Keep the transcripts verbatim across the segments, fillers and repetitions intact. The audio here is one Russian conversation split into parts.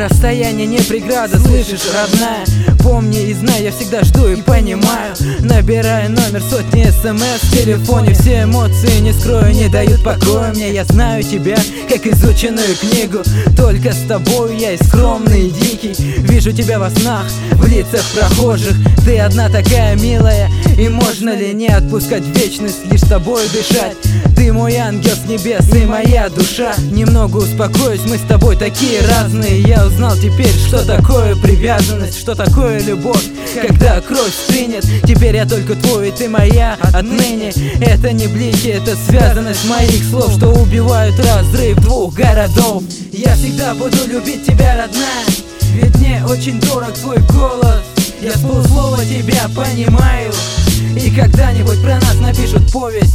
Расстояние не преграда, слышишь, родная? Помни и знай, я всегда жду и понимаю. Набираю номер сотни смс в телефоне. Все эмоции, не скрою, не дают покоя мне. Я знаю тебя, как изученную книгу. Только с тобой я и скромный, и дикий. Вижу тебя во снах, в лицах прохожих. Ты одна такая милая, и можно ли не отпускать вечность, лишь с тобой дышать? Ты мой ангел с небес и моя душа. Немного успокоюсь, мы с тобой такие разные. Я узнал теперь, что такое привязанность, что такое любовь, когда кровь стынет. Теперь я только твой, и ты моя отныне. Это не блики, это связанность моих слов, что убивают разрыв двух городов. Я всегда буду любить тебя, родная, ведь мне очень дорог твой голос. Я с полуслова тебя понимаю, и когда-нибудь про нас напишут повесть.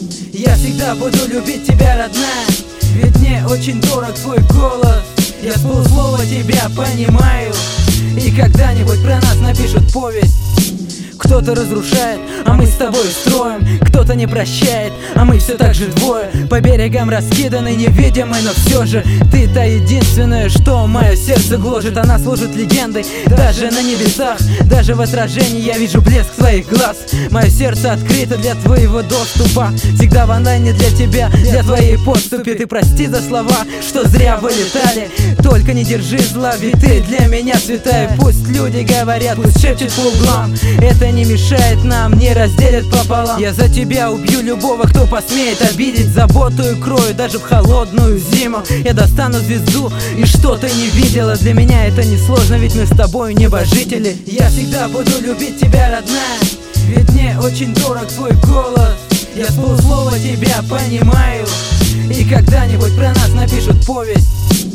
Я всегда буду любить тебя, родная, ведь мне очень дорог твой голос. Я с полуслова тебя понимаю, и когда-нибудь про нас напишут повесть. Кто-то разрушает, а мы с тобой строим. Кто-то не прощает, а мы все так же двое. По берегам раскиданы, невидимы, но все же ты та единственная, что мое сердце гложет. Она служит легендой даже на небесах. Даже в отражении я вижу блеск своих глаз. Мое сердце открыто для твоего доступа. Всегда в онлайне для тебя, для твоей подступи. Ты прости за слова, что зря вылетали. Только не держи зла, ведь ты для меня святая. Пусть люди говорят, пусть шепчут по углам, это не мешает нам, не разделят пополам. Я за тебя убью любого, кто посмеет обидеть. Заботу и крою даже в холодную зиму. Я достану звезду, и что ты не видела. Для меня это не сложно, ведь мы с тобой небожители. Я всегда буду любить тебя, родная, ведь мне очень дорог твой голос. Я с полуслова тебя понимаю, и когда-нибудь про нас напишут повесть.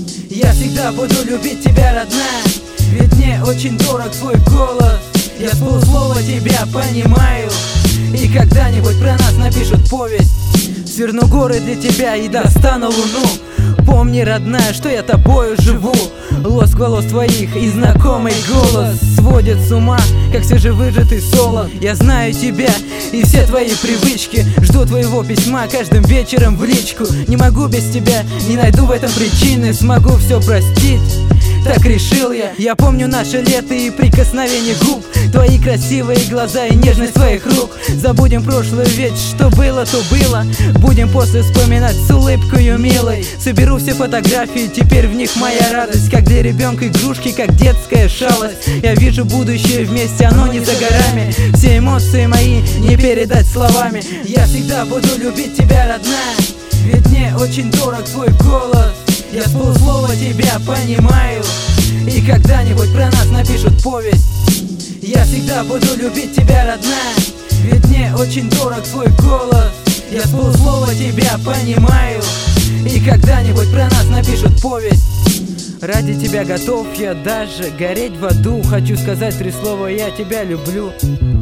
Я всегда буду любить тебя, родная, ведь мне очень дорог твой голос. Я с полуслова тебя понимаю, и когда-нибудь про нас напишут повесть. Сверну горы для тебя и достану луну. Помни, родная, что я тобою живу. Лоск волос твоих и знакомый голос сводит с ума, как свежевыжатый солод. Я знаю тебя и все твои привычки. Жду твоего письма каждым вечером в личку. Не могу без тебя, не найду в этом причины. Смогу все простить, так решил я. Я помню наше лето и прикосновение губ, твои красивые глаза и нежность твоих рук. Забудем прошлое, ведь что было, то было. Будем после вспоминать с улыбкою милой. Соберу все фотографии, теперь в них моя радость. Как для ребенка игрушки, как детская шалость. Я вижу будущее вместе, оно не за горами. Все эмоции мои не передать словами. Я всегда буду любить тебя, родная, ведь мне очень дорог твой голос. Я с полуслова тебя понимаю, и когда-нибудь про нас напишут повесть. Я всегда буду любить тебя, родная, ведь мне очень дорог твой голос. Я с полуслова тебя понимаю, и когда-нибудь про нас напишут повесть. Ради тебя готов я даже гореть в аду. Хочу сказать три слова: я тебя люблю.